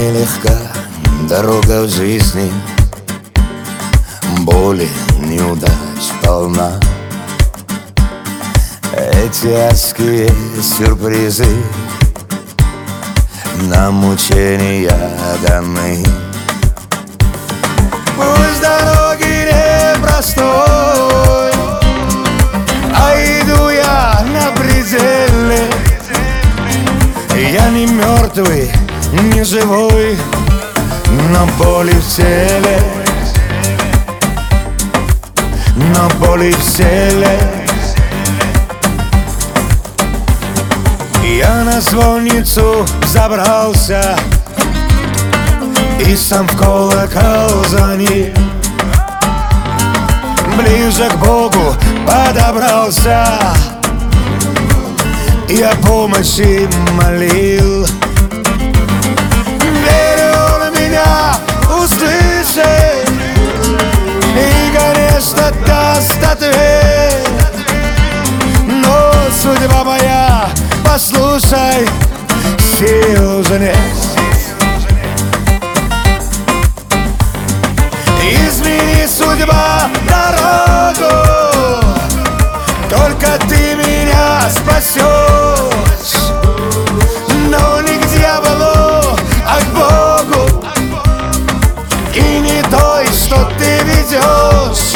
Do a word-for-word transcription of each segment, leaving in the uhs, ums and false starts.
Нелегка дорога в жизни, боли, неудач полна. Эти адские сюрпризы на мучения даны. Пусть дороги непростой, а иду я на пределе. Я не мертвый, не живой, но боли в теле, но боли в теле. Я на звонницу забрался и сам в колокол звонил. Ближе к Богу подобрался и о помощи молил. Верю, он меня услышит и, конечно, даст ответ. Но судьба моя, послушай, сил уже нет. Измени, судьба, дорогу, только ты меня спасешь. Но не к дьяволу, а к Богу, и не той, что ты ведешь.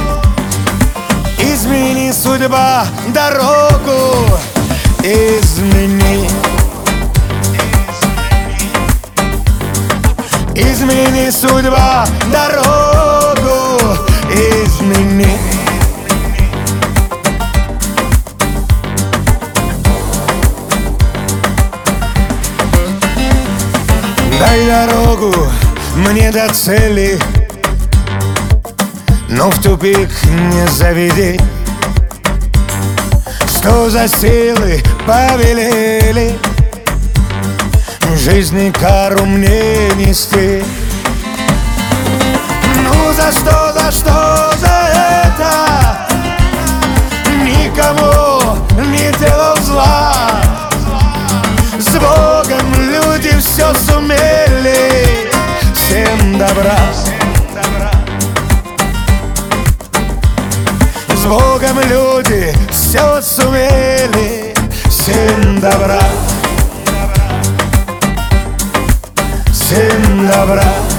Измени, судьба, дорогу, измени. Измени, судьба, дорогу, измени. Дай дорогу мне до цели, но в тупик не заведи. Что за силы повелели жизни кару мне нести? Ну за что, за что, за это никому не делал зла. С Богом люди все сумели, всем добра. С Богом люди все сумели, всем добра, всем добра.